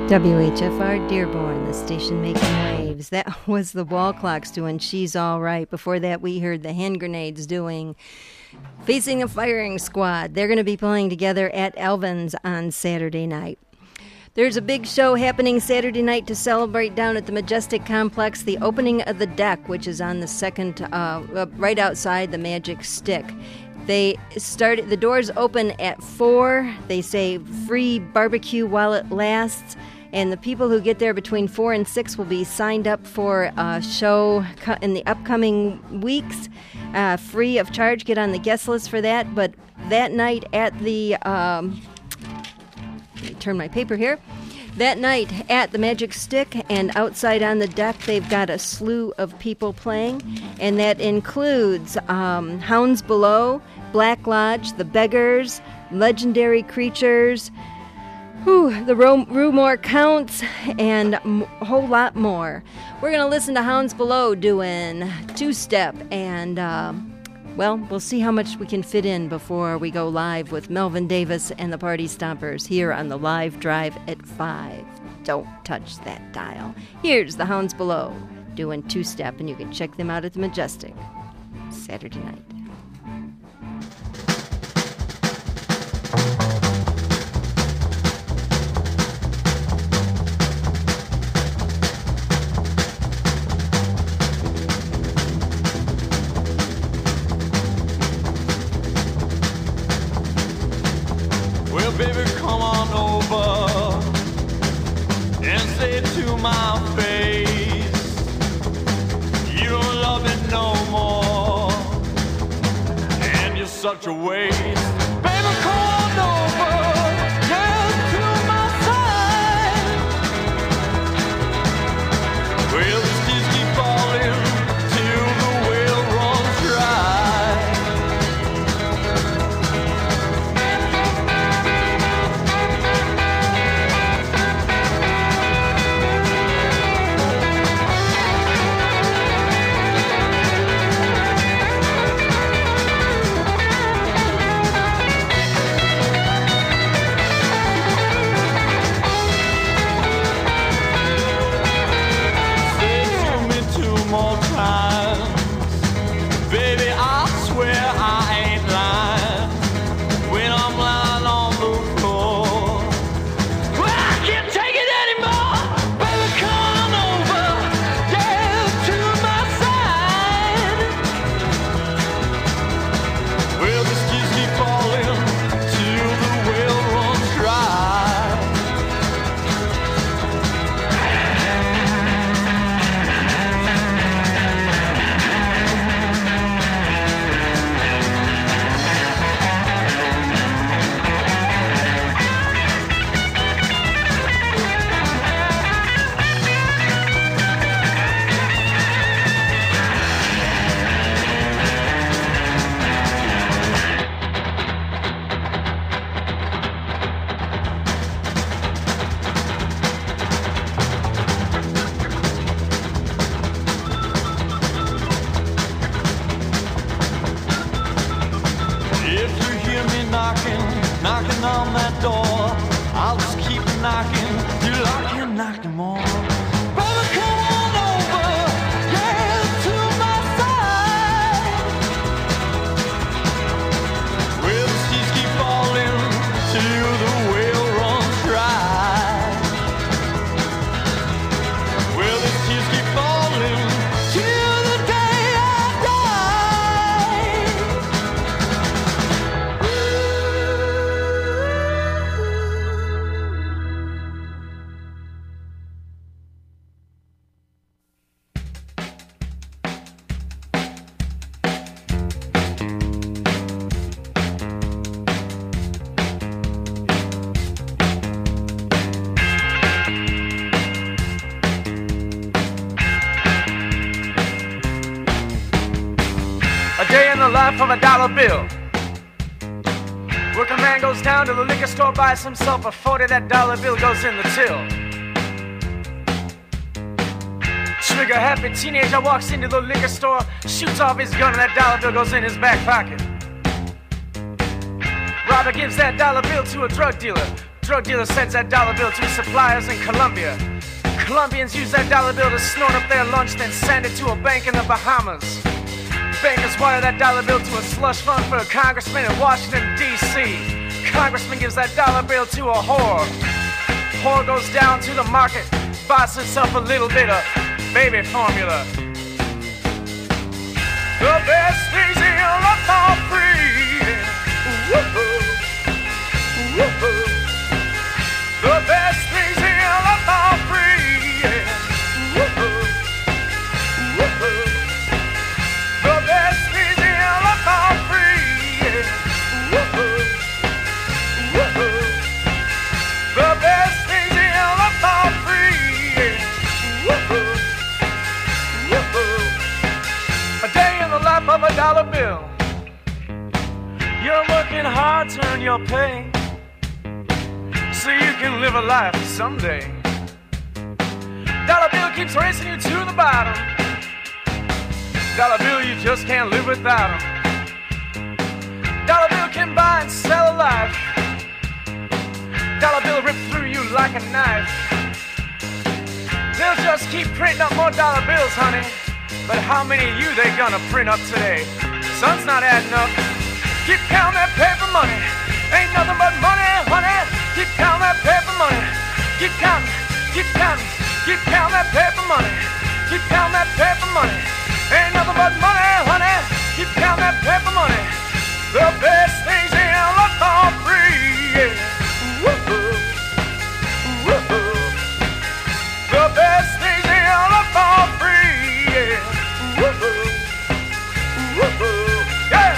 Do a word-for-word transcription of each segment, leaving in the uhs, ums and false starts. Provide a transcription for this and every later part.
W H F R Dearborn, the station making waves. That was the Wall Clocks doing She's All Right. Before that, we heard the Hand Grenades doing Facing a Firing Squad. They're going to be playing together at Elvin's on Saturday night. There's a big show happening Saturday night to celebrate down at the Majestic Complex, the opening of the deck, which is on the second, uh, right outside the Magic Stick. They start, the doors open at four. They say free barbecue while it lasts. And the people who get there between four and six will be signed up for a show in the upcoming weeks, uh, free of charge. Get on the guest list for that. But that night at the, um, let me turn my paper here. That night at the Magic Stick and outside on the deck, they've got a slew of people playing. And that includes um, Hounds Below, Black Lodge, The Beggars, Legendary Creatures, Whew, the Ro- Rumor Counts, and a m- whole lot more. We're going to listen to Hounds Below doing two-step, and, uh, well, we'll see how much we can fit in before we go live with Melvin Davis and the Party Stompers here on the live drive at five. Don't touch that dial. Here's the Hounds Below doing two-step, and you can check them out at the Majestic Saturday night. Baby, come on over and say it to my face. You don't love it no more, and you're such a waste. Baby, come on over, yeah, to my side. Well, the tears keep falling till the well runs dry. Of a dollar bill. Working man goes down to the liquor store, buys himself a forty. That dollar bill goes in the till. Trigger happy teenager walks into the liquor store, shoots off his gun, and that dollar bill goes in his back pocket. Robber gives that dollar bill to a drug dealer. Drug dealer sends that dollar bill to his suppliers in Colombia. Colombians use that dollar bill to snort up their lunch, then send it to a bank in the Bahamas. Bankers wire that dollar bill to a slush fund for a congressman in Washington, D C Congressman gives that dollar bill to a whore. Whore goes down to the market, buys herself a little bit of baby formula. The best things in life are free. Woo-hoo. Woo-hoo. The best things in life are free. Woo-hoo. Woo-hoo. The best things in life are free. Woo-hoo. Woo-hoo. The best things in life are free. Woo-hoo. Woo-hoo. A day in the life of a dollar bill. You're working hard to earn your pay, so you can live a life someday. Dollar bill keeps racing you to the bottom. Dollar bill, you just can't live without 'em. Dollar bill can buy and sell a life. Dollar bill rip through you like a knife. They'll just keep printing up more dollar bills, honey. But how many of you they gonna print up today? Sun's not adding up. Keep counting that paper money. Ain't nothing but money, honey. Keep counting that paper money. Keep counting, keep counting, keep counting that paper money. Keep counting that paper money. Ain't nothing but money, honey. Keep counting that paper money. The best things in life are free. Yeah. Woo-hoo. Woo-hoo. The best things in life are free. Yeah. Woo-hoo. Woo-hoo. Yeah.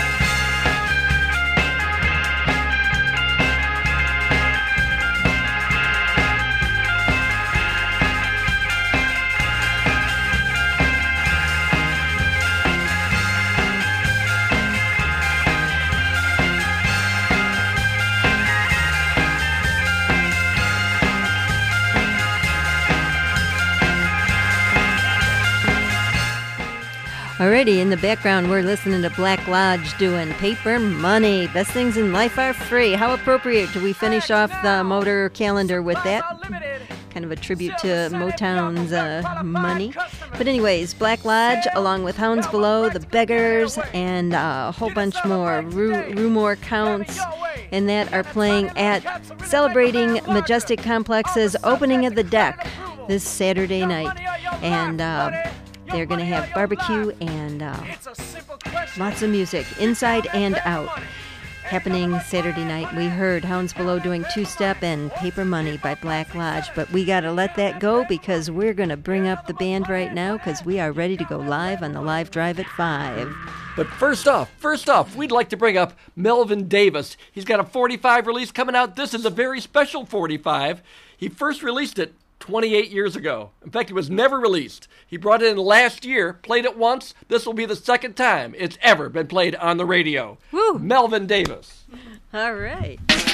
Alrighty, in the background, we're listening to Black Lodge doing Paper Money. Best things in life are free. How appropriate do we finish off the motor calendar with that? Kind of a tribute to Motown's uh, money. But anyways, Black Lodge, along with Hounds Below, The Beggars, and uh, a whole bunch more, Rue, Rumor Counts, and that are playing at Celebrating Majestic Complex's opening of the deck this Saturday night. And uh, they're going to have barbecue and uh, lots of music, inside and out, happening Saturday night. We heard Hounds Below doing Two-Step and Paper Money by Black Lodge, but we got to let that go because we're going to bring up the band right now because we are ready to go live on the Live Drive at five. But first off, first off, we'd like to bring up Melvin Davis. He's got a forty-five release coming out. This is a very special forty-five. He first released it twenty-eight years ago. In fact, it was never released. He brought it in last year, played it once. This will be the second time it's ever been played on the radio. Woo. Melvin Davis. All right.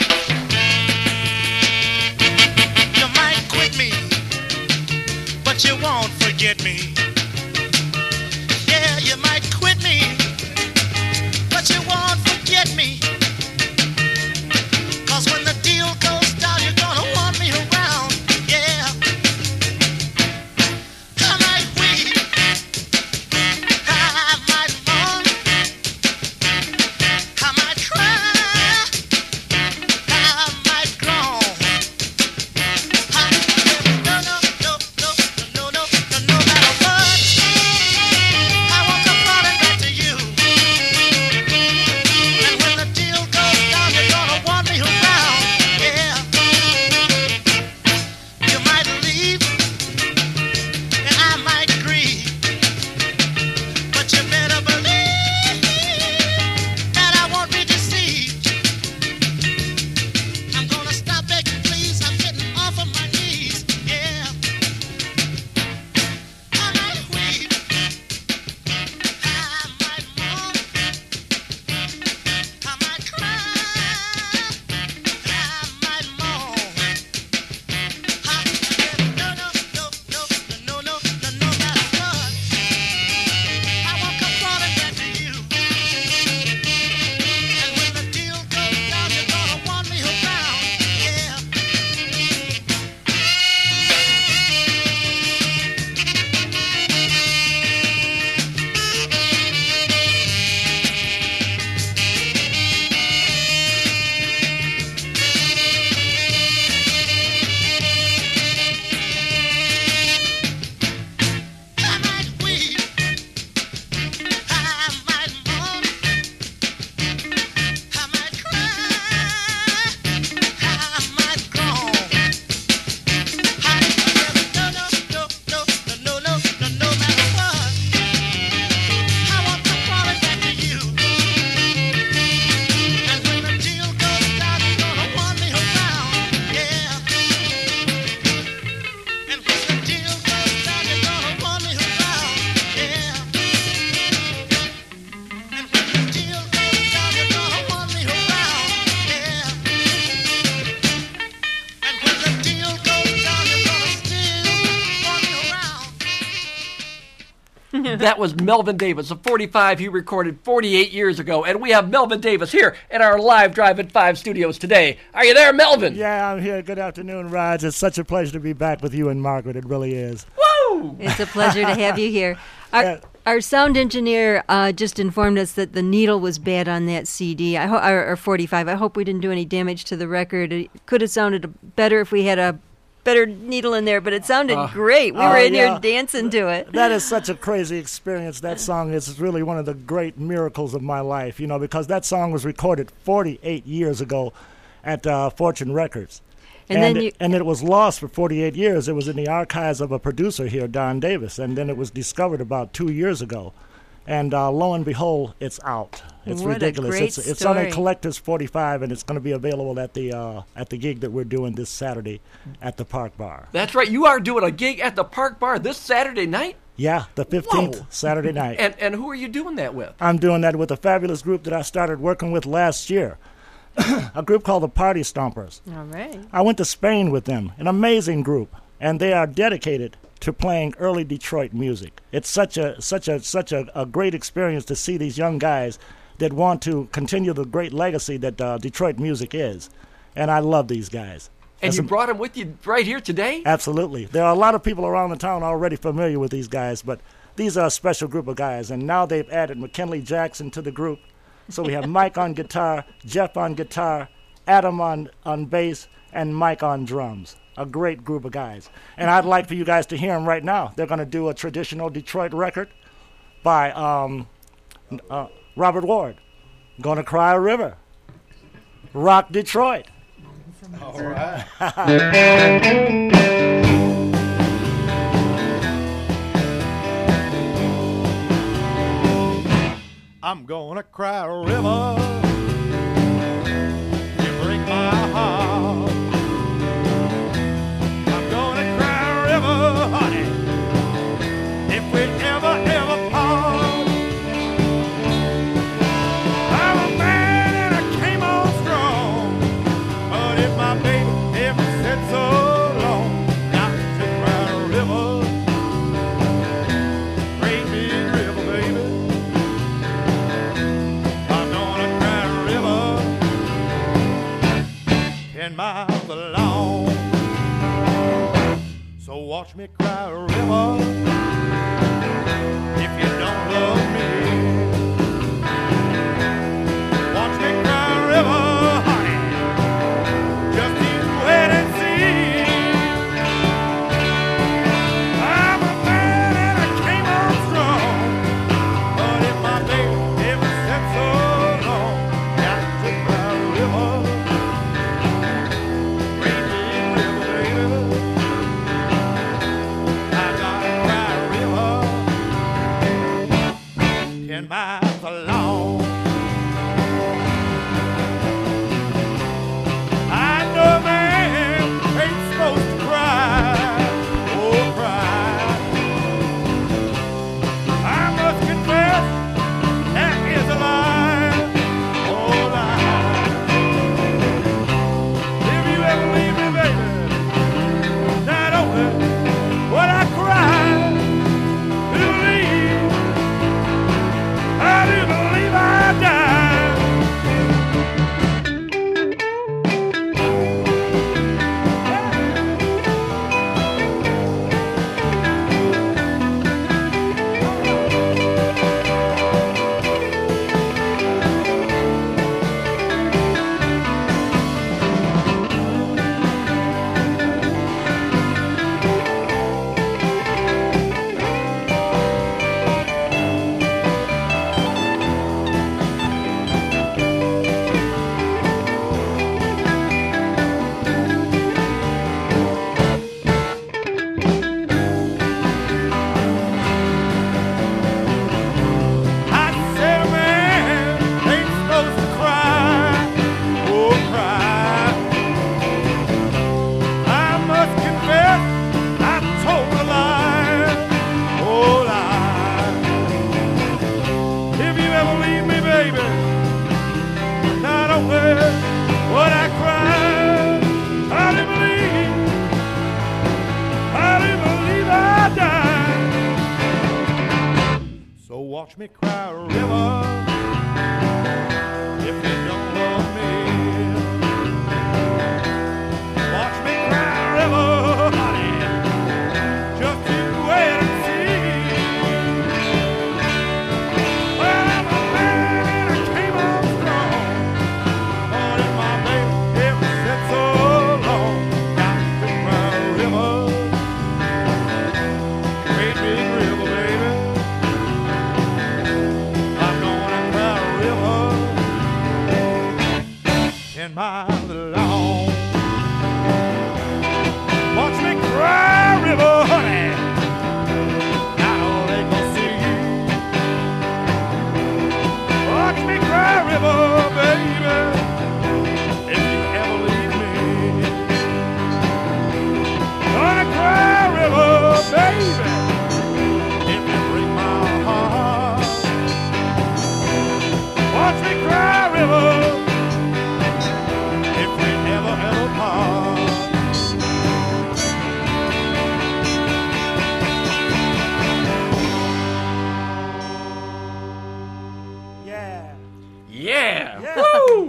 You might quit me, but you won't forget me. Yeah, you might quit me, but you won't forget me. 'Cause when the deal goes down, you're gonna want me around. Yeah. I might weep, I might moan, I might cry, I might groan. I, no, no, no, no, no, no, no, no matter what. That was Melvin Davis, a forty-five he recorded forty-eight years ago. And we have Melvin Davis here in our live Drive at five studios today. Are you there, Melvin? Yeah, I'm here. Good afternoon, Raj. It's such a pleasure to be back with you and Margaret. It really is. Woo! It's a pleasure to have you here. Our, Yeah. our sound engineer uh, just informed us that the needle was bad on that C D, I ho- or, or forty-five. I hope we didn't do any damage to the record. It could have sounded better if we had a better needle in there, but it sounded Uh, great. We oh, were in yeah. here dancing to it. That is such a crazy experience. That song is really one of the great miracles of my life, you know, because that song was recorded forty-eight years ago at uh, Fortune Records. And then it, you- and it was lost for forty-eight years. It was in the archives of a producer here, Don Davis, and then it was discovered about two years ago. And uh, lo and behold, it's out. It's What a ridiculous. great it's it's on a story. collector's forty-five, and it's going to be available at the uh, at the gig that we're doing this Saturday at the Park Bar. That's right. You are doing a gig at the Park Bar this Saturday night? Yeah, the fifteenth, Whoa. Saturday night. And and who are you doing that with? I'm doing that with a fabulous group that I started working with last year, a group called the Party Stompers. All right. I went to Spain with them, an amazing group, and they are dedicated to playing early Detroit music. It's such a such a such a, a great experience to see these young guys that want to continue the great legacy that uh, Detroit music is, and I love these guys. And As you a- brought him with you right here today? Absolutely. There are a lot of people around the town already familiar with these guys, but these are a special group of guys, and now they've added McKinley Jackson to the group. So we have Mike on guitar, Jeff on guitar, Adam on, on bass, and Mike on drums. A great group of guys. And I'd like for you guys to hear them right now. They're going to do a traditional Detroit record by um, uh, Robert Ward. Gonna Cry a River. Rock Detroit. I'm gonna cry a river. You break my heart. I'm gonna cry a river, honey. If we ever, ever part. I'm a man and I came on strong. But if my baby ever said so long, got to cry a river. Great big river, baby. I'm gonna cry a river ten miles long. So watch me cry a river if you don't love me. Watch me cry a river, honey. Just you wait and see. I'm a man and I came on strong. But if my baby ever said so long, got to cry a river. Great big river, baby. I gotta cry a river ten miles long. I know a man ain't supposed to cry, oh cry. I must confess that is a lie, oh lie. If you ever leave me, baby, not only would I cry, believe, I do believe I die. I said a man ain't supposed to cry, oh cry. I must confess I told a lie, oh lie. If you ever leave me, baby, not only would I cry, I do believe, I do believe I die. Watch me cry a river if you don't love me. Watch me cry a river, honey, just you wait and see. Well, I'm a man and I came on strong. But if my baby ever said so long, got to cry a river, great big river, baby. I'm gonna cry a river ten miles long. Watch me cry a river, honey, down on Lake Sea. Watch me cry a river, baby, if you ever leave me. Gonna cry a river, baby, if you break my heart. Watch me cry a river if we never ever part. Yeah. Yeah. Yeah. Woo!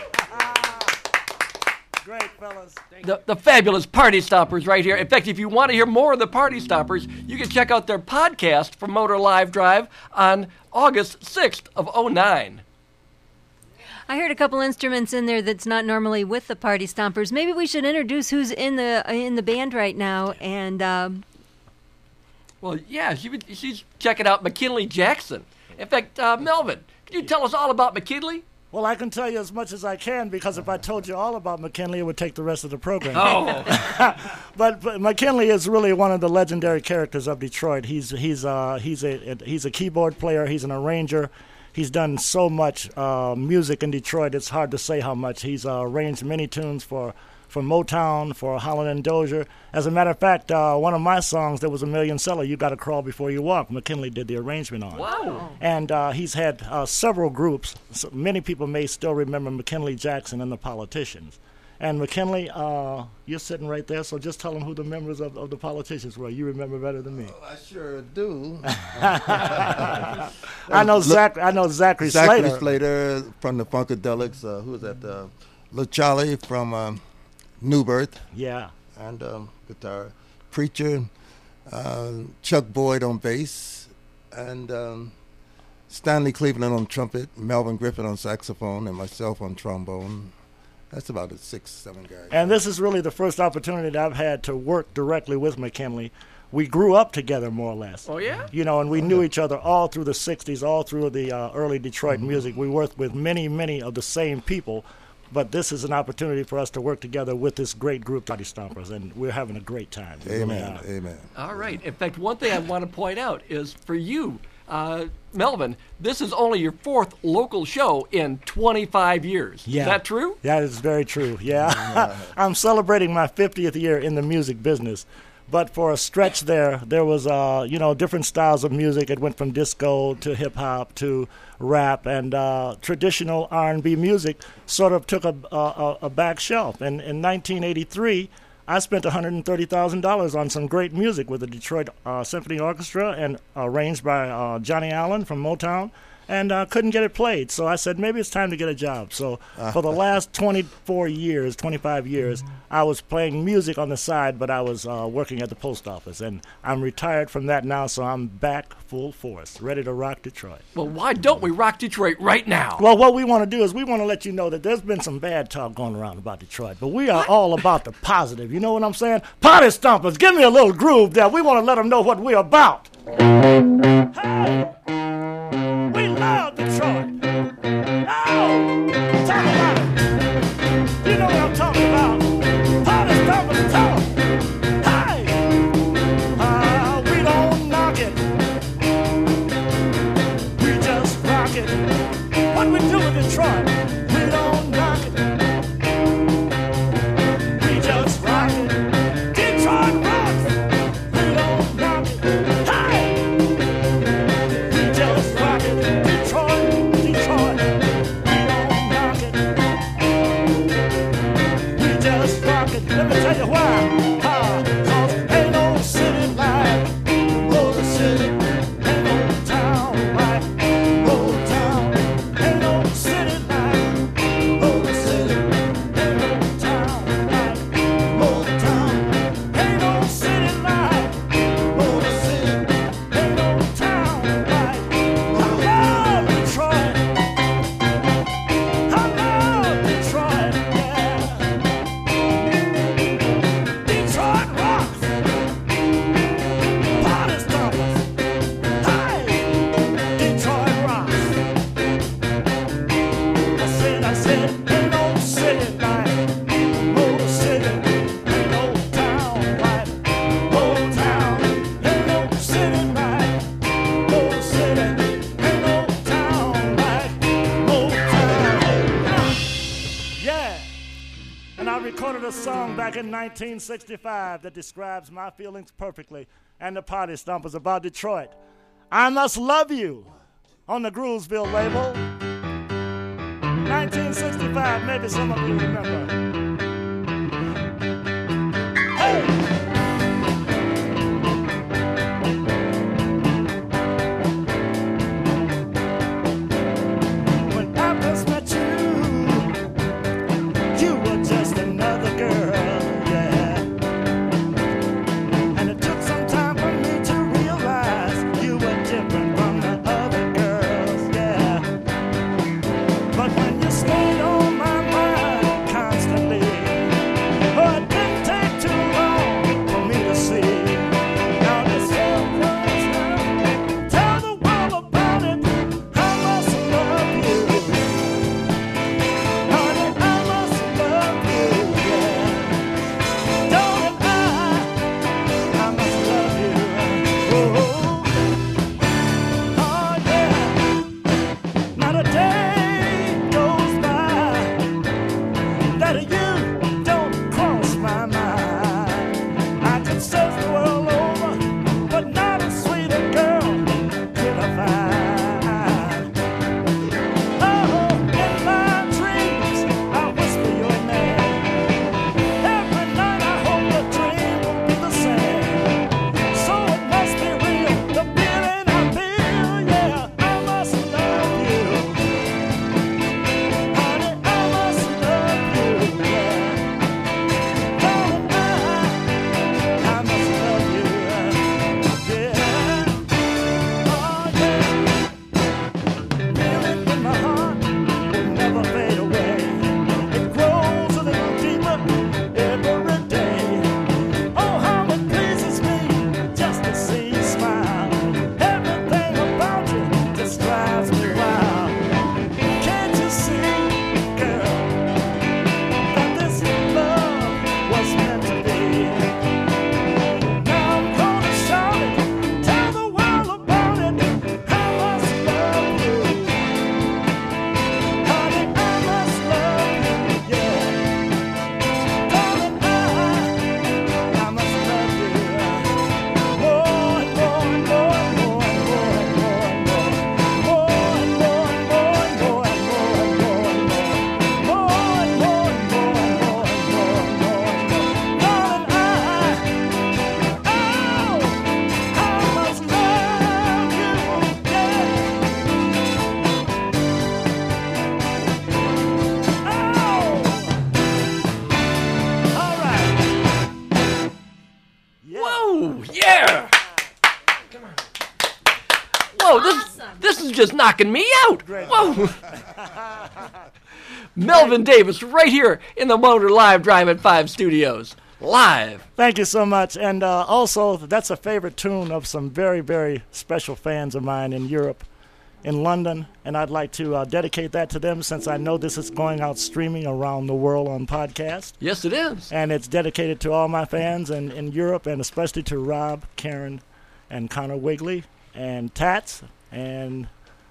Great, fellas. The, the fabulous Party Stompers right here. In fact, if you want to hear more of the Party Stompers, you can check out their podcast from Motor Live Drive on August sixth of oh nine. I heard a couple instruments in there that's not normally with the Party Stompers. Maybe we should introduce who's in the in the band right now. And um, Well, yeah, she, would- she's checking out McKinley Jackson. In fact, uh, Melvin, can you tell us all about McKinley? Well, I can tell you as much as I can because if I told you all about McKinley, it would take the rest of the program. Oh, But, but McKinley is really one of the legendary characters of Detroit. He's he's uh he's a he's a keyboard player. He's an arranger. He's done so much uh, music in Detroit. It's hard to say how much. He's uh, arranged many tunes for for Motown, for Holland and Dozier. As a matter of fact, uh, one of my songs that was a million seller, "You Gotta Crawl Before You Walk," McKinley did the arrangement on. wow. And uh, he's had uh, several groups. So many people may still remember McKinley Jackson and the Politicians. And McKinley, uh, you're sitting right there, so just tell them who the members of, of the Politicians were. You remember better than me. I sure do. I know Zach. I know Zachary, Zachary Slater. Slater from the Funkadelics. Uh, who was that? Uh, Lil Charlie from um, New Birth Yeah. and um, guitar. Preacher, uh, Chuck Boyd on bass, and um, Stanley Cleveland on trumpet, Melvin Griffin on saxophone, and myself on trombone. That's about it, six, seven guys. And this is really the first opportunity that I've had to work directly with McKinley. We grew up together, more or less. Oh, yeah? You know, and we knew each other all through the sixties, all through the uh, early Detroit music. We worked with many, many of the same people, but this is an opportunity for us to work together with this great group, Party Stompers, and we're having a great time. We really Amen. are. Amen. All right. In fact, one thing I want to point out is for you, uh, Melvin, this is only your fourth local show in twenty-five years. Yeah. Is that true? That is very true. Yeah. I'm celebrating my fiftieth year in the music business. But for a stretch there, there was, uh, you know, different styles of music. It went from disco to hip-hop to rap, and uh, traditional R and B music sort of took a, a, a back shelf. And in nineteen eighty-three, I spent one hundred thirty thousand dollars on some great music with the Detroit uh, Symphony Orchestra and arranged by uh, Johnny Allen from Motown, and uh, couldn't get it played. So I said, maybe it's time to get a job. So for the last twenty-four years, twenty-five years, I was playing music on the side, but I was uh, working at the post office. And I'm retired from that now, so I'm back full force, ready to rock Detroit. Well, why don't we rock Detroit right now? Well, what we want to do is we want to let you know that there's been some bad talk going around about Detroit, but we are all about the positive. You know what I'm saying? Party Stompers, give me a little groove there. We want to let them know what we're about. Hey! We love Detroit. Oh! Talk about it. You know what I'm talking about. Party Stompers, tell them. Hey! Ah, we don't knock it. We just rock it. What we do in Detroit, we don't knock it. We just rock it. Detroit rocks. We don't knock it. Hey! We just rock it. Detroit, Detroit. We don't knock it. We just rock it. Let me tell you why. Ah, 'cause ain't no city like Motor City. Ain't no town like a song back in nineteen sixty-five that describes my feelings perfectly and the Party Stompers about Detroit. I Must Love You on the Groovesville label. nineteen sixty-five, maybe some of you remember. Hey! Just knocking me out. Whoa. Melvin Davis right here in the Motor Live Drive at five Studios. Live. Thank you so much. And uh, also, that's a favorite tune of some very, very special fans of mine in Europe, in London. And I'd like to uh, dedicate that to them since I know this is going out streaming around the world on podcast. Yes, it is. And it's dedicated to all my fans in, in Europe and especially to Rob, Karen, and Connor Wigley, and Tats, and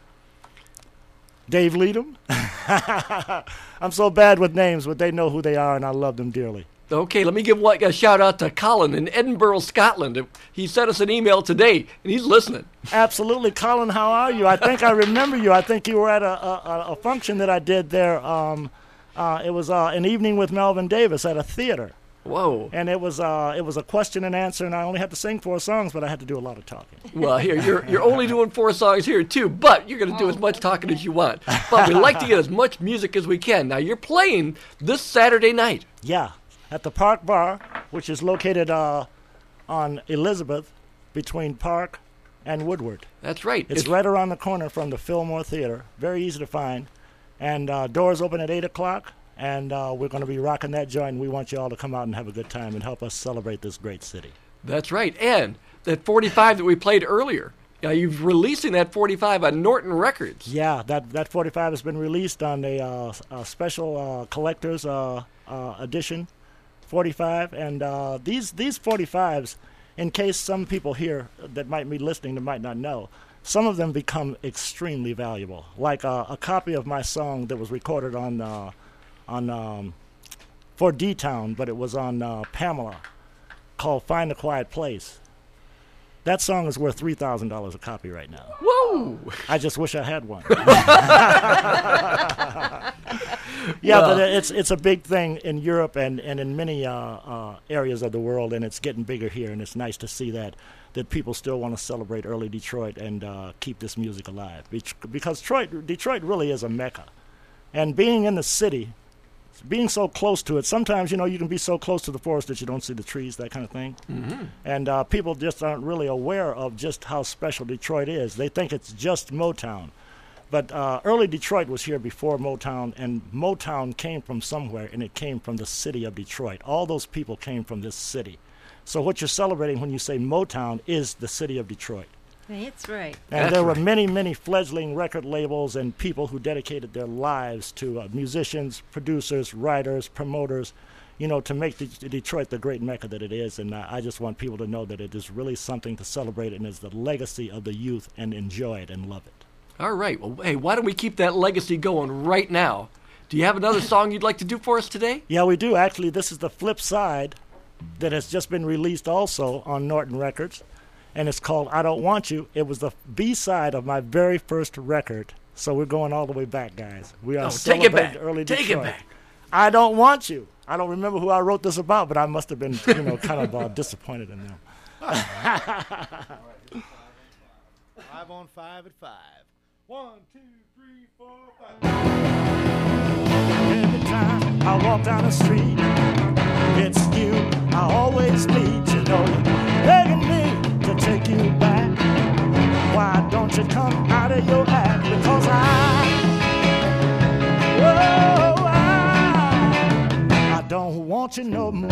Dave Leadham. I'm so bad with names, but they know who they are, and I love them dearly. Okay, let me give one, a shout out to Colin in Edinburgh, Scotland. He sent us an email today, and he's listening. Absolutely. Colin, how are you? I think I remember you. I think you were at a, a, a function that I did there. Um, uh, it was uh, an evening with Melvin Davis at a theater. Whoa. And it was uh, it was a question and answer, and I only had to sing four songs, but I had to do a lot of talking. Well, here, you're you're only doing four songs here, too, but you're going to do as much talking as you want. But we like to get as much music as we can. Now, you're playing this Saturday night. Yeah, at the Park Bar, which is located uh, on Elizabeth between Park and Woodward. That's right. It's, it's right around the corner from the Fillmore Theater. Very easy to find. And uh, doors open at eight o'clock. And uh, we're going to be rocking that joint, and we want you all to come out and have a good time and help us celebrate this great city. That's right. And that forty-five that we played earlier, uh, you're releasing that forty-five on Norton Records. Yeah, that, that forty-five has been released on a, uh, a special uh, collector's uh, uh, edition forty-five. And uh, these, these forty-fives, in case some people here that might be listening that might not know, some of them become extremely valuable. Like uh, a copy of my song that was recorded on... Uh, on um, for D-Town, but it was on uh, Pamela, called Find a Quiet Place. That song is worth three thousand dollars a copy right now. Whoa! I just wish I had one. Yeah, Well. but it's it's a big thing in Europe and, and in many uh, uh, areas of the world, and it's getting bigger here, and it's nice to see that that people still want to celebrate early Detroit and uh, keep this music alive. Because Detroit, Detroit really is a mecca. And being in the city, being so close to it, sometimes, you know, you can be so close to the forest that you don't see the trees, that kind of thing. Mm-hmm. And uh, people just aren't really aware of just how special Detroit is. They think it's just Motown. But uh, early Detroit was here before Motown, and Motown came from somewhere, and it came from the city of Detroit. All those people came from this city. So what you're celebrating when you say Motown is the city of Detroit. That's right. And That's there were right. many, many fledgling record labels and people who dedicated their lives to uh, musicians, producers, writers, promoters, you know, to make De- Detroit the great mecca that it is. And uh, I just want people to know that it is really something to celebrate, and is the legacy of the youth, and enjoy it and love it. All right. Well, hey, why don't we keep that legacy going right now? Do you have another song you'd like to do for us today? Yeah, we do. Actually, this is the flip side that has just been released also on Norton Records, and it's called I Don't Want You. It was the B-side of my very first record, so we're going all the way back, guys. We are Oh, take it celebrating back. early Take it Detroit. back. I Don't Want You. I don't remember who I wrote this about, but I must have been, you know, kind of uh, disappointed in them. Five on five at five. One, two, three, four, five. Every time I walk down the street, it's you I always meet. You know, you're begging me to take you back. Why don't you come out of your act? Because I, oh, I, I don't want you no more.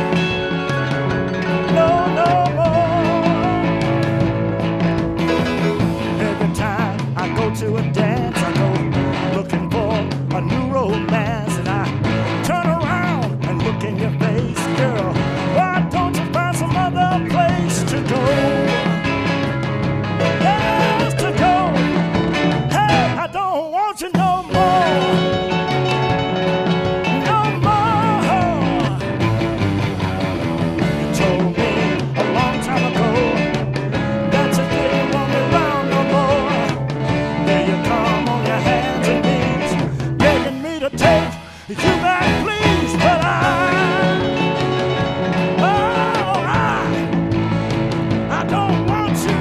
No, no more. Every time I go to a dance, I go looking for a new romance, and I turn around and look in your face, girl. Why don't you find some other place to go? Yes, to go. Hey, I don't want you no more. No more. You told me a long time ago that you didn't want me around no more. There you come on your hands and knees, begging me to take you back, please. But I, oh, I, I don't want you.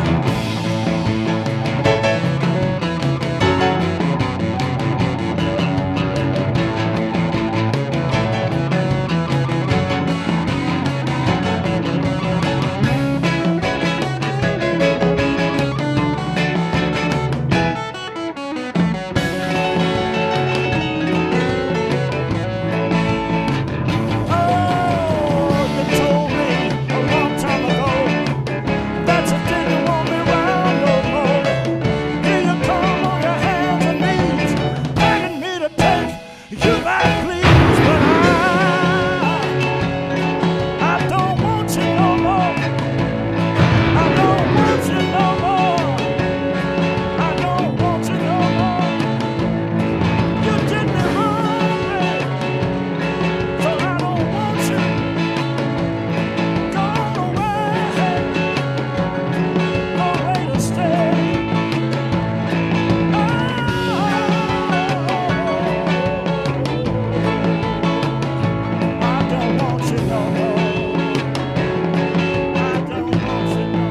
Oh, you told me a long time ago that you didn't want me around no more. Here you come on your hands and knees, begging me to take you back, please. But I, I don't want you no more. I don't want you no more. I don't want you no more. You did me wrong, babe. So I don't want you. Go away. No way to stay. Oh, I don't want you no more. I don't want you no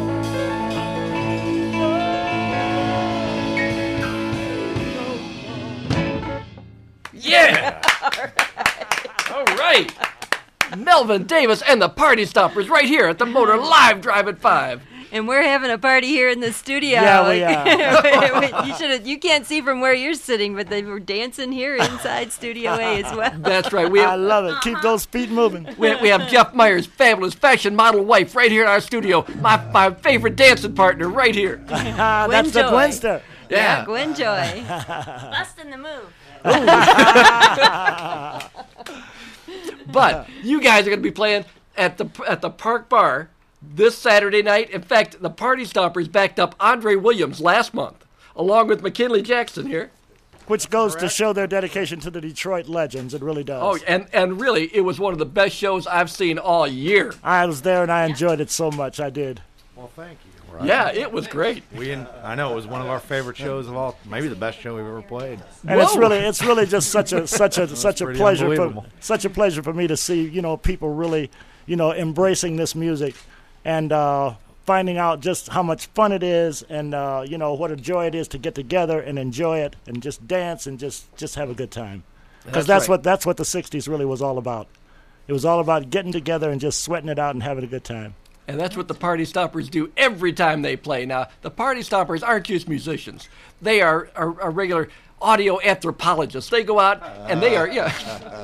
more. Yeah! All right. Melvin Davis and the Party Stoppers right here at the Motor Live Drive at five. And we're having a party here in the studio. Yeah, we are. you should you can't see from where you're sitting, but they were dancing here inside Studio A as well. That's right. We I have, love it. Keep those feet moving. we, we have Jeff Meyer's fabulous fashion model wife right here in our studio. My, my favorite dancing partner right here. Ah, that's the Joy. Gwenster. Yeah. Gwen Joy. Busting the move. But you guys are going to be playing at the at the Park Bar this Saturday night. In fact, the Party Stoppers backed up Andre Williams last month, along with McKinley Jackson here. Which goes to show their dedication to the Detroit Legends. It really does. Oh, and, and really, it was one of the best shows I've seen all year. I was there and I enjoyed it so much. I did. Well, thank you. Right. Yeah, it was great. We, I know it was one of our favorite shows of all, maybe the best show we've ever played. And Whoa. it's really, it's really just such a, such a, such a pleasure, for, such a pleasure for me to see, you know, people really, you know, embracing this music, and uh, finding out just how much fun it is, and uh, you know what a joy it is to get together and enjoy it, and just dance and just, just have a good time. Because that's, that's right. what that's what the sixties really was all about. It was all about getting together and just sweating it out and having a good time. And that's what the Party Stompers do every time they play. Now, the Party Stompers aren't just musicians. They are, are, are regular audio anthropologists. They go out and they are, yeah.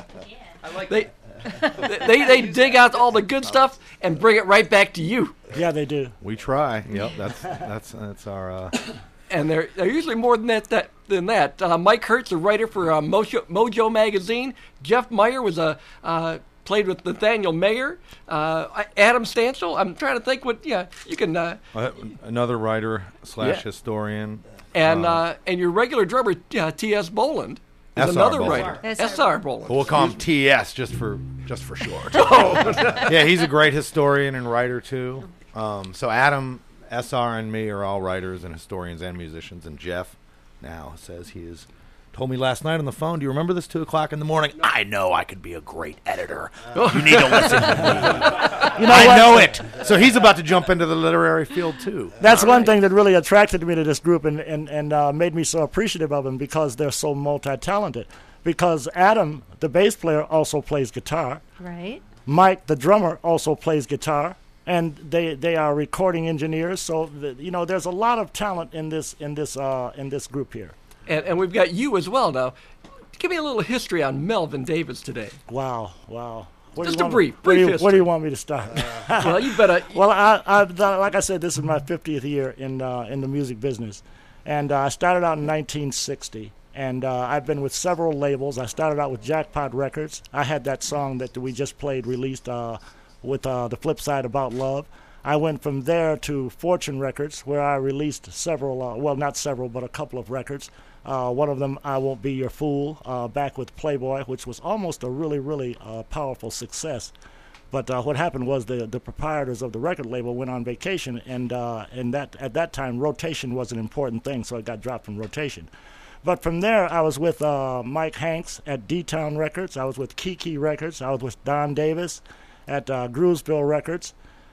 I like they, they, they dig out all the good stuff and bring it right back to you. Yeah, they do. We try. Yep, that's that's that's our. Uh... And they're, they're usually more than that. that than that. Uh, Mike Hertz, a writer for uh, Mojo, Mojo magazine. Jeff Meyer was a. Uh, played with Nathaniel Mayer, uh, Adam Stanchel. I'm trying to think what, yeah, you can. Uh, Another writer slash yeah. historian. And uh, uh, and your regular drummer, uh, T S. Boland, is S R another Boland. writer. S R. S R. Boland. We'll call him T S just for just for short. Oh. Yeah, he's a great historian and writer, too. Um, so Adam, S R, and me are all writers and historians and musicians. And Jeff now says he is... told me last night on the phone, do you remember this two o'clock in the morning? I know I could be a great editor. You need to listen to me. You know I what? know it. So he's about to jump into the literary field, too. That's All one right. thing that really attracted me to this group and, and, and uh, made me so appreciative of them, because they're so multi-talented. Because Adam, the bass player, also plays guitar. Right. Mike, the drummer, also plays guitar. And they, they are recording engineers. So, the, you know, there's a lot of talent in this, in this, uh, in this group here. And, and we've got you as well now. Give me a little history on Melvin Davis today. Wow, wow. Where Just a brief, me, brief where do, you, history. where do you want me to start? Well, you better. Well, I, I, like I said, this is my fiftieth year in uh, in the music business, and uh, I started out in nineteen sixty, and uh, I've been with several labels. I started out with Jackpot Records. I had that song that we just played released uh, with uh, the flip side About Love. I went from there to Fortune Records, where I released several, uh, well, not several, but a couple of records. Uh, one of them, I Won't Be Your Fool, uh, back with Playboy, which was almost a really, really uh, powerful success. But uh, what happened was the the proprietors of the record label went on vacation, and uh, and that at that time rotation was an important thing, so it got dropped from rotation. But from there, I was with uh, Mike Hanks at D-Town Records. I was with Kiki Records. I was with Don Davis at uh, Groovesville Records.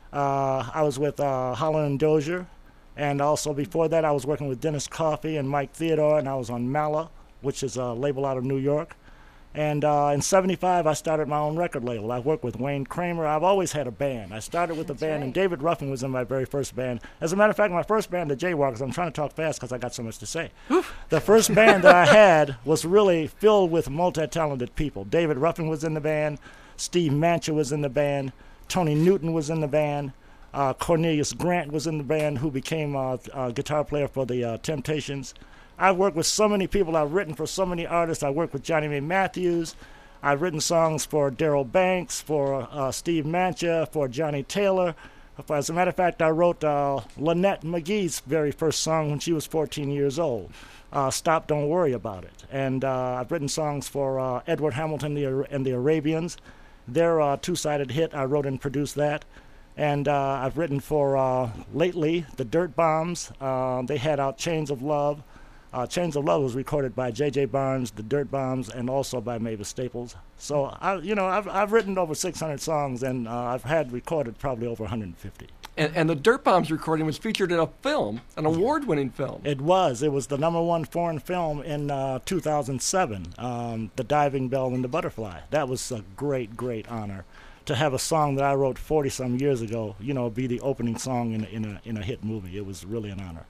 Uh, I was with uh, Holland and Dozier. And also before that, I was working with Dennis Coffey and Mike Theodore, and I was on Mala, which is a label out of New York. And uh, in seventy-five, I started my own record label. I worked with Wayne Kramer. I've always had a band. I started with That's a band, right. and David Ruffin was in my very first band. As a matter of fact, my first band, the Jaywalkers, I'm trying to talk fast because I got so much to say. The first band that I had was really filled with multi-talented people. David Ruffin was in the band. Steve Mancha was in the band. Tony Newton was in the band. Uh, Cornelius Grant was in the band, who became a uh, uh, guitar player for the uh, Temptations. I've worked with so many people. I've written for so many artists. I worked with Johnny May Matthews. I've written songs for Darryl Banks, for uh, Steve Mancha, for Johnny Taylor. As a matter of fact, I wrote uh, Lynette McGee's very first song when she was fourteen years old, uh, Stop, Don't Worry About It. And uh, I've written songs for uh, Edward Hamilton and the Arabians. Their uh, two-sided hit, I wrote and produced that. And uh, I've written for, uh, lately, the Dirt Bombs. Uh, they had out Chains of Love. Uh, Chains of Love was recorded by J J Barnes, the Dirt Bombs, and also by Mavis Staples. So, I, you know, I've, I've written over six hundred songs, and uh, I've had recorded probably over one hundred fifty. And, and the Dirt Bombs recording was featured in a film, an award-winning film. It was. It was the number one foreign film in uh, two thousand seven, um, The Diving Bell and the Butterfly. That was a great, great honor. To have a song that I wrote forty-some years ago, you know, be the opening song in a, in a in a hit movie. It was really an honor.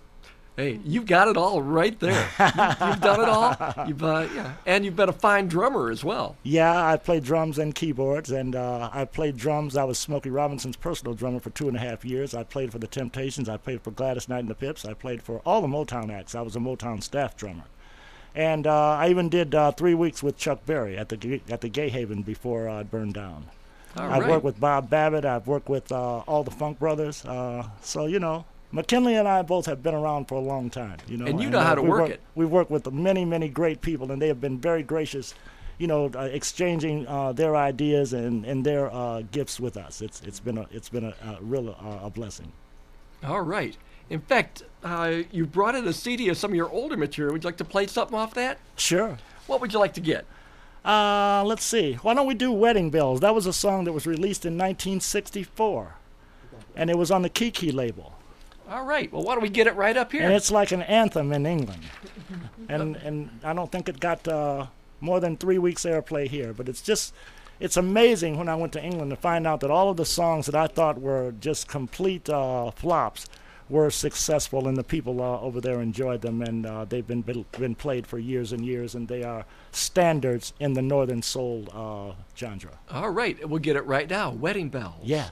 Hey, you've got it all right there. you, you've done it all. You've, uh, yeah, and you've been a fine drummer as well. Yeah, I played drums and keyboards, and uh, I played drums. I was Smokey Robinson's personal drummer for two and a half years. I played for the Temptations. I played for Gladys Knight and the Pips. I played for all the Motown acts. I was a Motown staff drummer. And uh, I even did uh, three weeks with Chuck Berry at the at the Gay Haven before uh, it burned down. All I've right. worked with Bob Babbitt. I've worked with uh, all the Funk Brothers. Uh, so, you know, McKinley and I both have been around for a long time, you know. And you know how to we work it. We've worked with many, many great people, and they have been very gracious, you know, uh, exchanging uh, their ideas and, and their uh, gifts with us. It's it's been a it's been a, a real uh, a blessing. All right. In fact, uh, you brought in a C D of some of your older material. Would you like to play something off that? Sure. What would you like to get? Uh, let's see. Why don't we do Wedding Bells? That was a song that was released in nineteen sixty-four, and it was on the Kiki label. All right. Well, why don't we get it right up here? And it's like an anthem in England. And and I don't think it got uh, more than three weeks airplay here. But it's just, it's amazing when I went to England to find out that all of the songs that I thought were just complete uh, flops were successful, and the people uh, over there enjoyed them, and uh, they've been been played for years and years, and they are standards in the Northern Soul uh, genre. All right. We'll get it right now. Wedding Bells. Yeah.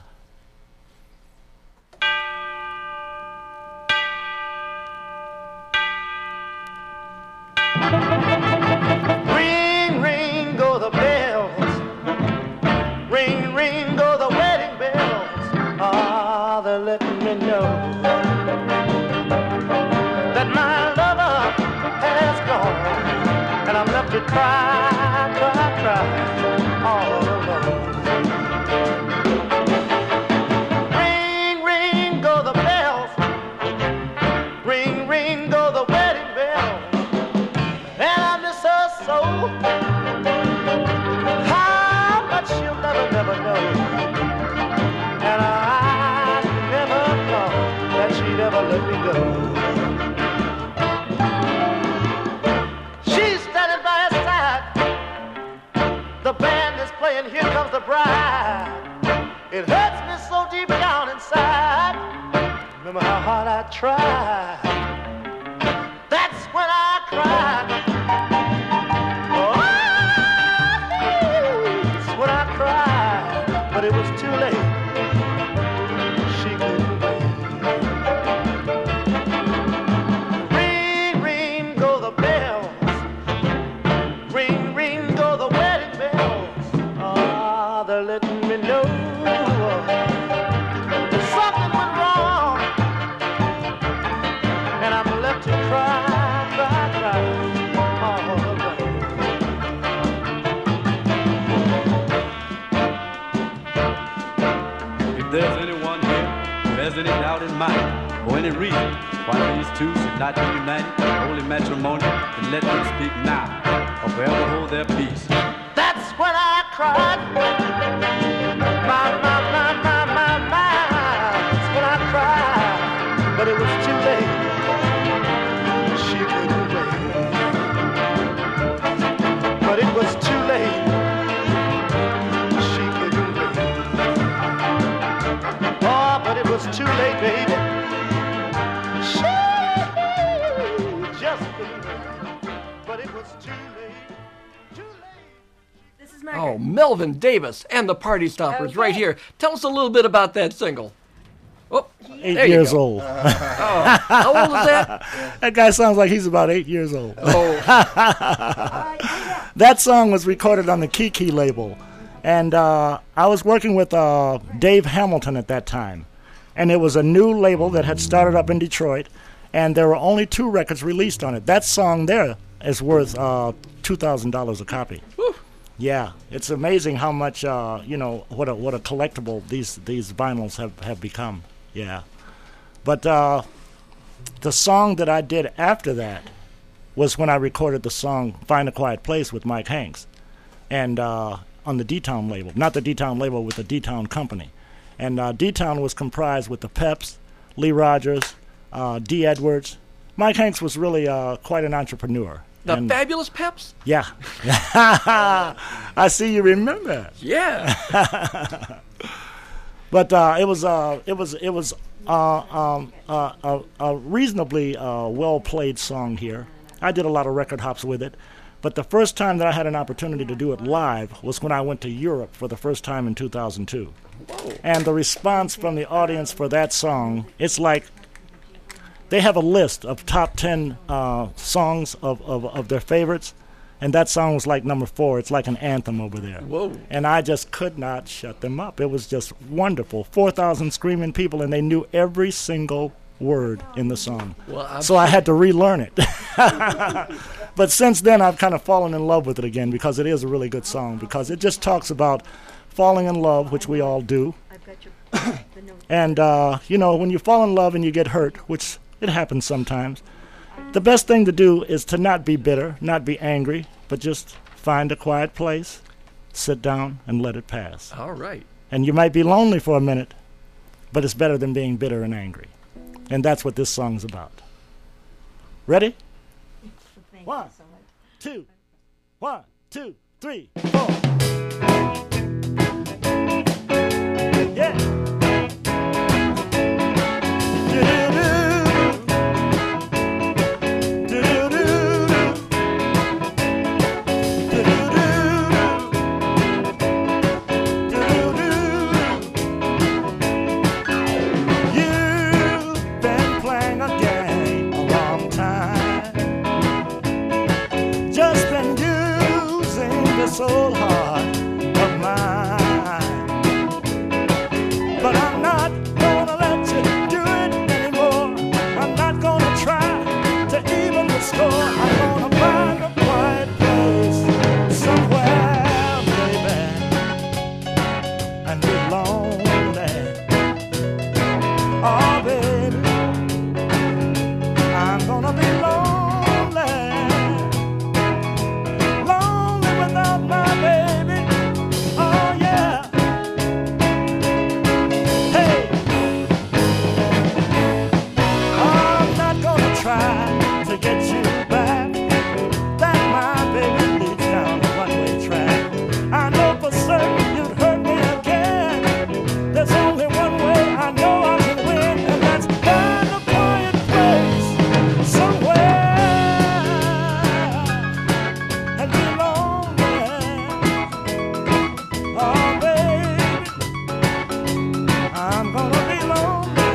Ring, ring, go the bells. Ring, ring, go the wedding bells. Ah, they're letting me know that my lover has gone, and I'm left to cry, cry, cry all alone. Ring, ring, go the bells. Ring, ring, go the wedding bells. And I miss her so. How much she'll never, never know. And I never thought that she'd ever let me go. She's standing by her side. The band is playing Here Comes the Bride. It hurts me so deep down inside. Remember how hard I tried. That's when I cried. When I cried, but it was too late. She couldn't wait. Ring, ring, go the bells. Ring, ring, go the wedding bells. Ah, they're letting me know something went wrong, and I'm left to cry, cry, cry all alone. If there's anyone here who has any doubt in mind or any reason why these two should not be united in holy matrimony, then let them speak now or forever hold their peace. That's when I cried. My, my, my, my, my, my. That's when I cried. But it was too late. She couldn't wait. But it was too late. She couldn't wait. Oh, but it was too late, baby. She just couldn't wait. But it was too late. Too late. This is Margaret. Oh, Melvin Davis and the Party Stoppers Okay. right here. Tell us a little bit about that single. Oh, Eight there you years go. old. Oh, how old is that? That guy sounds like he's about eight years old. Oh, That song was recorded on the Kiki label, and uh, I was working with uh, Dave Hamilton at that time, and it was a new label that had started up in Detroit, and there were only two records released on it. That song there is worth uh, two thousand dollars a copy. Whew. Yeah, it's amazing how much uh, you know what a what a collectible these these vinyls have, have become. Yeah, but uh, the song that I did after that was when I recorded the song "Find a Quiet Place" with Mike Hanks, and uh, on the D-Town label, not the D-Town label, with the D-Town company, and uh, D-Town was comprised with the Peps, Lee Rogers, uh, D. Edwards. Mike Hanks was really uh, quite an entrepreneur. the And- Fabulous Peps? Yeah. I see you remember. Yeah. But uh, it was uh, it was it was uh, um, uh, a, a reasonably uh, well played song here. I did a lot of record hops with it, but the first time that I had an opportunity to do it live was when I went to Europe for the first time in two thousand two. And the response from the audience for that song, it's like they have a list of top ten uh, songs of, of, of their favorites, and that song was like number four. It's like an anthem over there. Whoa. And I just could not shut them up. It was just wonderful. four thousand screaming people, and they knew every single word in the song. Well, I'm so I had to relearn it. But since then, I've kind of fallen in love with it again because it is a really good song, because it just talks about falling in love, which we all do. And, uh, you know, when you fall in love and you get hurt, which it happens sometimes, the best thing to do is to not be bitter, not be angry, but just find a quiet place, sit down, and let it pass. All right. And you might be lonely for a minute, but it's better than being bitter and angry. And that's what this song's about. Ready? One, two, one, two, three, four. Yeah. Soul heart of mine, but I'm not gonna let you do it anymore. I'm not gonna try to even the score. I'm gonna find a quiet place somewhere, baby, and be lonely. Oh, baby, I'm gonna be lonely. To get you back, that my baby leads down a one-way track. I know for certain you'd hurt me again. There's only one way I know I can win, and that's find a quiet place somewhere and be lonely. Oh, baby, I'm gonna be lonely.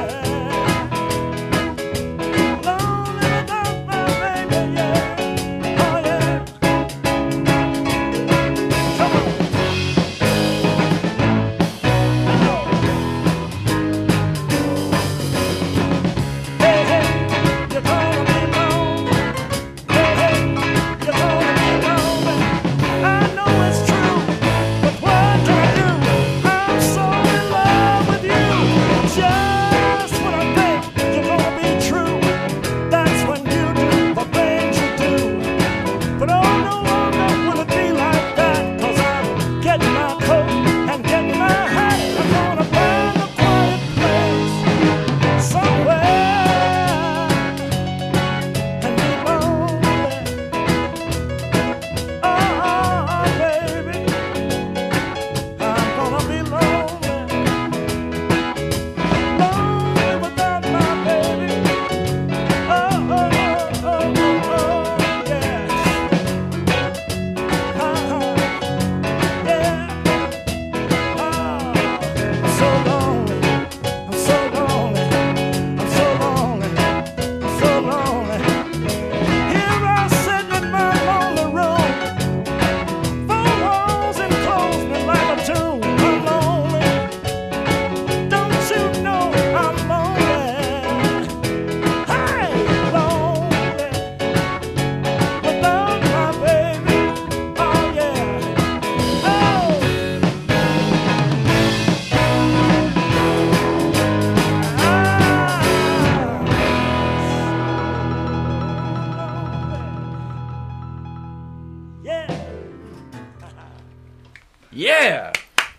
Yeah!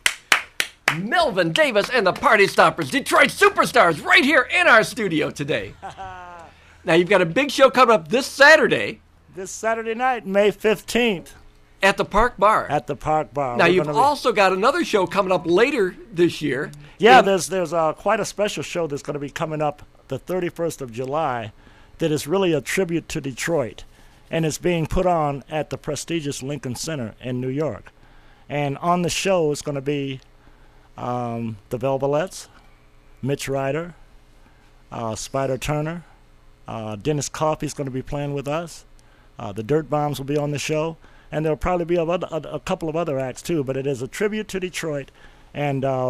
Melvin Davis and the Party Stoppers, Detroit superstars, right here in our studio today. Now, you've got a big show coming up this Saturday. This Saturday night, May fifteenth. At the Park Bar. At the Park Bar. Now, We're you've gonna be- also got another show coming up later this year. Yeah, in- there's there's uh, quite a special show that's going to be coming up the thirty-first of July that is really a tribute to Detroit. And it's being put on at the prestigious Lincoln Center in New York. And on the show is going to be um, the Velvelettes, Mitch Ryder, uh, Spider Turner, uh, Dennis Coffey's going to be playing with us. Uh, the Dirt Bombs will be on the show. And there'll probably be a, a, a couple of other acts, too. But it is a tribute to Detroit. And uh,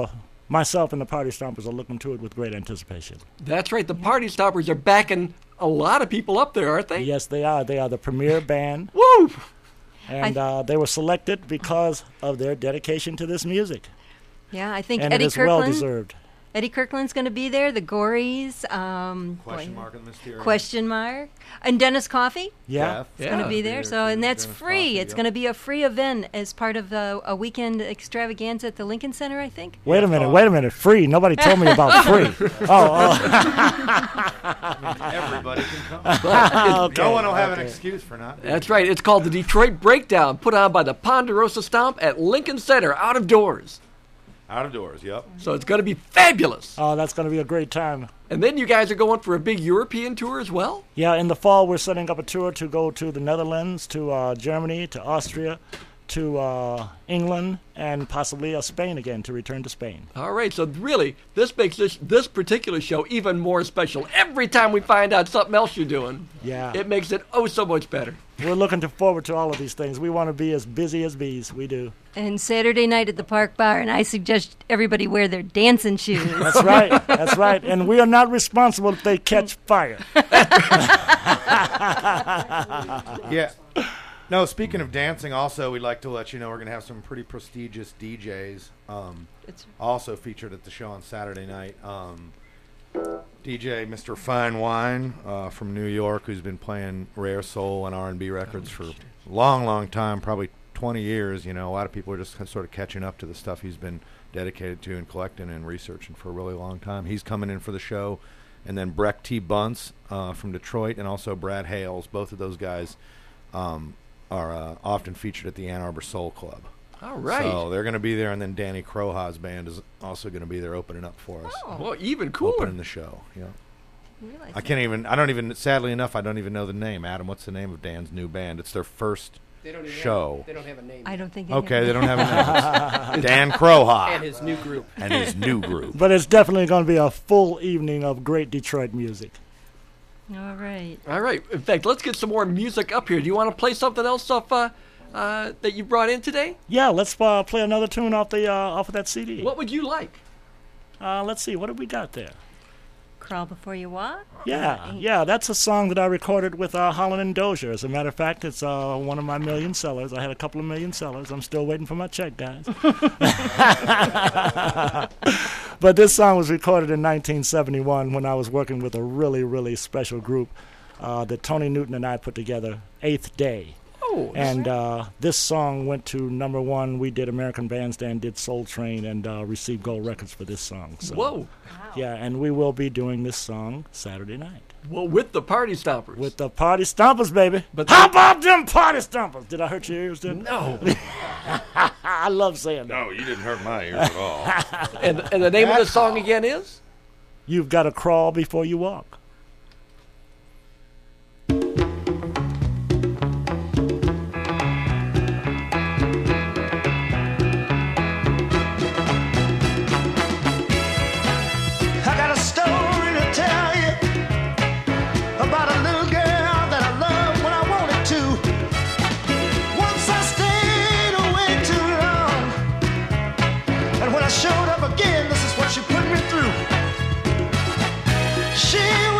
myself and the Party Stompers are looking to it with great anticipation. That's right. The Party Stompers are backing a lot of people up there, aren't they? Yes, they are. They are the premier band. Woo! And uh, they were selected because of their dedication to this music. Yeah, I think and Eddie it is Kirkland. well deserved. Eddie Kirkland's going to be there. The Gories. Um, Question boy, mark in the Mysterium. Question mark. And Dennis Coffey. Yeah. Is going to be there. So, and that's free. It's going to be a free event as part of uh, a weekend extravaganza at the Lincoln Center, I think. Wait a minute. Wait a minute. Free. Nobody told me about free. oh. oh. Everybody can come. okay, no one will have okay. an excuse for not. That's right. It's called the Detroit Breakdown, put on by the Ponderosa Stomp at Lincoln Center, out of doors. Out of doors, yep. So it's going to be fabulous. Oh, that's going to be a great time. And then you guys are going for a big European tour as well? Yeah, in the fall we're setting up a tour to go to the Netherlands, to uh, Germany, to Austria, to uh, England, and possibly uh, Spain again, to return to Spain. All right, so really, this makes this this particular show even more special. Every time we find out something else you're doing, yeah, it makes it oh so much better. We're looking to forward to all of these things. We want to be as busy as bees. We do. And Saturday night at the Park Bar, and I suggest everybody wear their dancing shoes. That's right. That's right. And we are not responsible if they catch fire. Yeah. No, speaking of dancing, also, we'd like to let you know we're going to have some pretty prestigious D Js um, also featured at the show on Saturday night. Um, D J Mister Fine Wine uh, from New York, who's been playing rare soul and R and B records for a long, long time, probably twenty years. You know, a lot of people are just sort of catching up to the stuff he's been dedicated to and collecting and researching for a really long time. He's coming in for the show. And then Breck T. Bunce uh, from Detroit, and also Brad Hales. Both of those guys um, are uh, often featured at the Ann Arbor Soul Club. All right. So they're going to be there, and then Danny Crowha's band is also going to be there opening up for us. Oh, well, even cooler. Opening the show, yeah. I can't even, I don't even, sadly enough, I don't even know the name. Adam, what's the name of Dan's new band? It's their first they don't even show. Have, they don't have a name. I don't think they Okay, have they don't have a name. Dan Crowha. And his new group. And his new group. But it's definitely going to be a full evening of great Detroit music. All right. All right. In fact, let's get some more music up here. Do you want to play something else off uh, uh, that you brought in today? Yeah, let's uh, play another tune off the uh, off of that C D. What would you like? Uh, let's see. What have we got there? Crawl Before You Walk? Yeah, yeah, that's a song that I recorded with uh, Holland and Dozier. As a matter of fact, it's uh, one of my million sellers. I had a couple of million sellers. I'm still waiting for my check, guys. But this song was recorded in nineteen seventy-one when I was working with a really, really special group uh, that Tony Newton and I put together, Eighth Day. Oh, and uh, this song went to number one. We did American Bandstand, did Soul Train, and uh, received gold records for this song. So, whoa. Yeah, and we will be doing this song Saturday night. Well, with the Party Stompers. With the Party Stompers, baby. But how about them Party Stompers? Did I hurt your ears, didn't No. I love saying that. No, you didn't hurt my ears at all. and, and the name of the song again is? You've Got to Crawl Before You Walk. Showed up again, this is what she put me through. She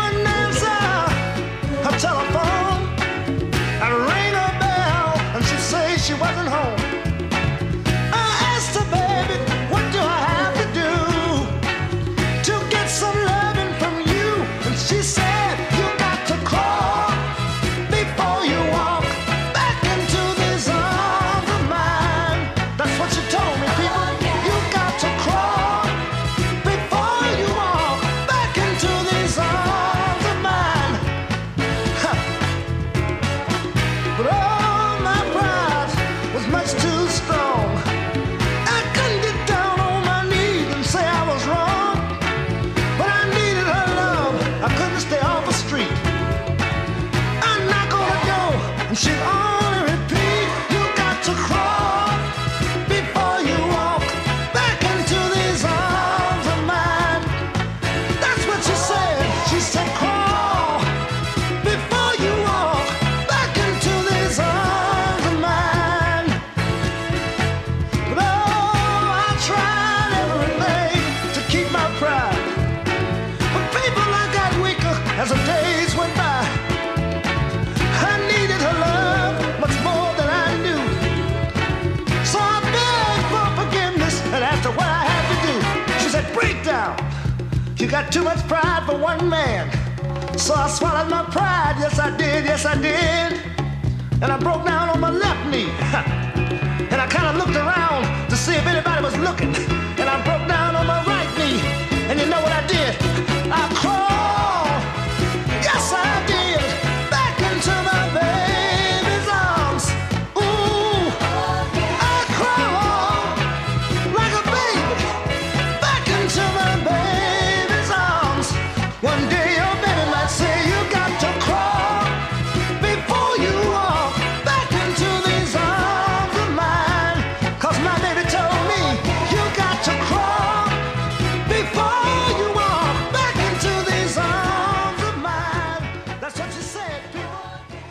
You got too much pride for one man. So I swallowed my pride, yes I did, yes I did. And I broke down on my left knee. And I kind of looked around to see if anybody was looking. And I broke down on my right knee. And you know what I did? I crawled, yes I did, back into my baby's arms. Ooh, I crawled like a baby, back into my baby's arms. One day your baby might say you got to crawl before you walk back into these arms of mine. Cause my baby told me you got to crawl before you walk back into these arms of mine. That's what she said, people.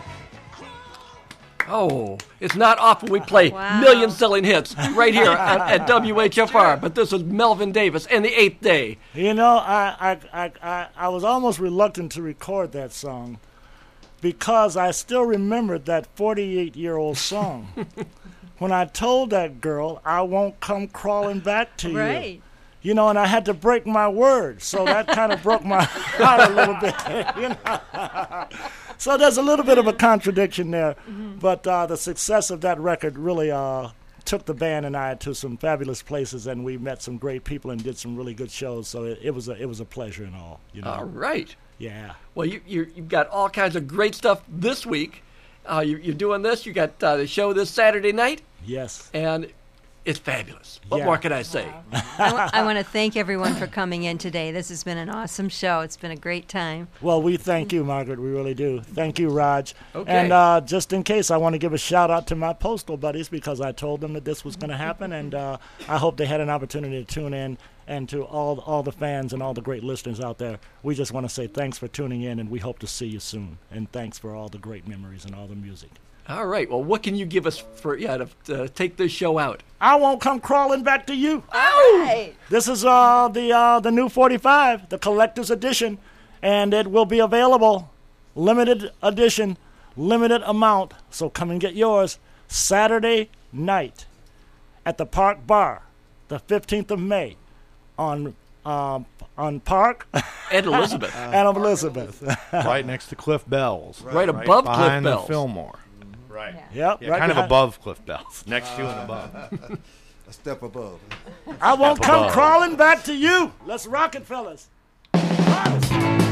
Oh, it's not often we play Wow. million-selling hits right here at, at W H F R, but this is Melvin Davis and the Eighth Day. You know, I, I, I, I, I was almost reluctant to record that song because I still remembered that forty-eight-year-old song. When I told that girl, I won't come crawling back to you. Right. You know, and I had to break my word, so that kind of broke my heart a little bit. You know? So there's a little bit of a contradiction there, but uh, the success of that record really uh, took the band and I to some fabulous places, and we met some great people and did some really good shows. So it, it was a it was a pleasure and all. You know. All right. Yeah. Well, you, you, you've got all kinds of great stuff this week. Uh, you, you're doing this. You got uh, the show this Saturday night, Yes. and it's fabulous. What Yeah. more can I say? I want to thank everyone for coming in today. This has been an awesome show. It's been a great time. Well, we thank you, Margaret. We really do. Thank you, Raj. Okay. And uh, just in case, I want to give a shout out to my postal buddies because I told them that this was going to happen, and uh, I hope they had an opportunity to tune in. And to all all the fans and all the great listeners out there, we just want to say thanks for tuning in, and we hope to see you soon. And thanks for all the great memories and all the music. All right. Well, what can you give us for yeah to, to take this show out? I won't come crawling back to you. All right. This is uh, the uh, the new forty-five, the collector's edition, and it will be available, limited edition, limited amount. So come and get yours Saturday night at the Park Bar, the fifteenth of May, on um, on Park And Elizabeth. and of Elizabeth. Right next to Cliff Bell's. Right above Cliff behind Bell's. the Fillmore. Right. Yep, Yeah, right kind of behind- above Cliff Bell's. Next to and above. A step above. I won't Step come above. crawling back to you. Let's rock it, fellas. Honest.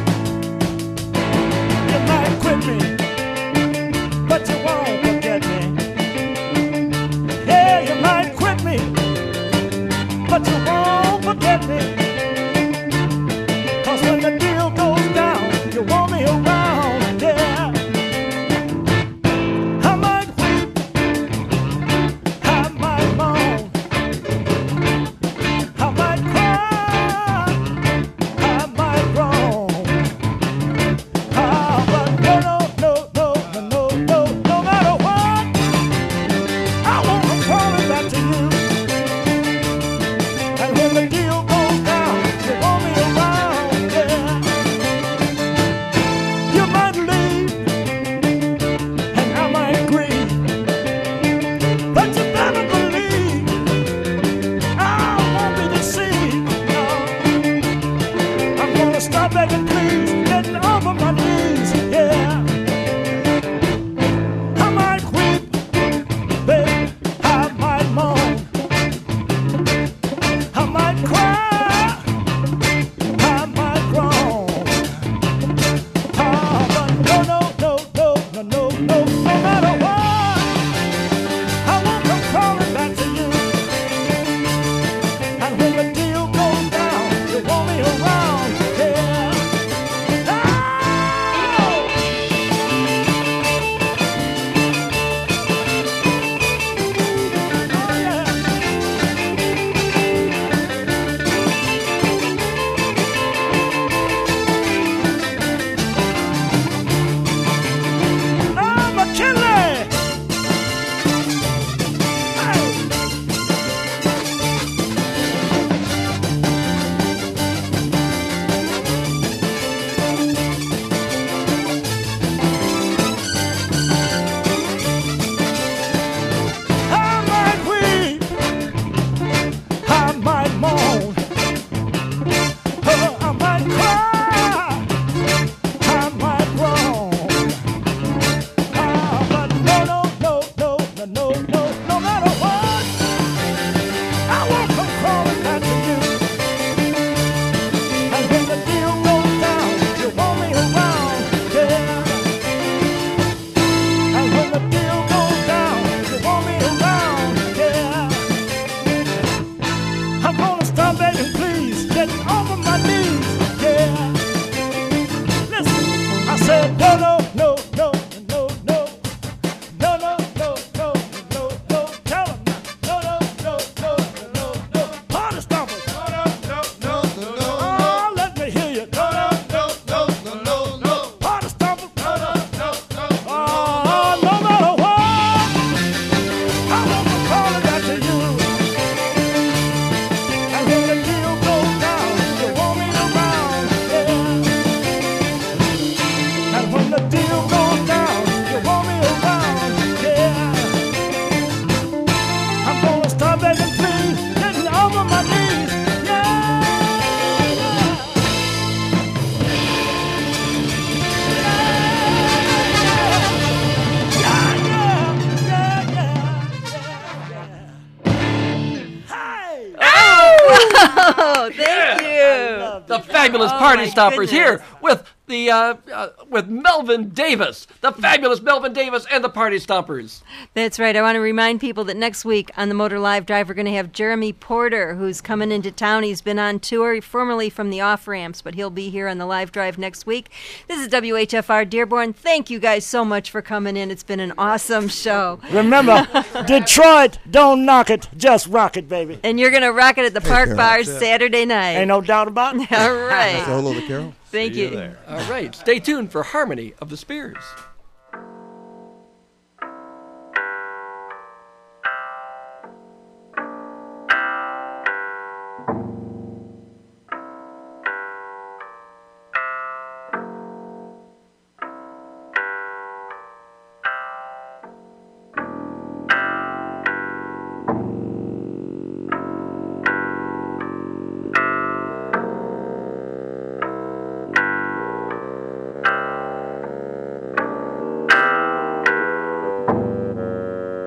You might quit me, but you won't forget me. Yeah, you might quit me, but you won't forget me. Cause when the deal goes down, you want me around, yeah. I might weep, I might moan, I might cry, I might groan. Ah, but no, no, no, no, no, no, no matter what. go. Thank you. The fabulous Oh, Party my Stompers goodness. here with the uh, uh, with Melvin Davis, the fabulous Melvin Davis and the Party Stompers. That's right. I want to remind people that next week on the Motor Live Drive, we're going to have Jeremy Porter, who's coming into town. He's been on tour, formerly from the Off Ramps, but he'll be here on the Live Drive next week. This is W H F R Dearborn. Thank you guys so much for coming in. It's been an awesome show. Remember, Detroit, don't knock it, just rock it, baby. And you're going to rock it at the Park Carol. Bar Saturday night. Ain't no doubt about it. All right. Say hello to Carol. Thank you. All right. Stay tuned for Harmony of the Spears.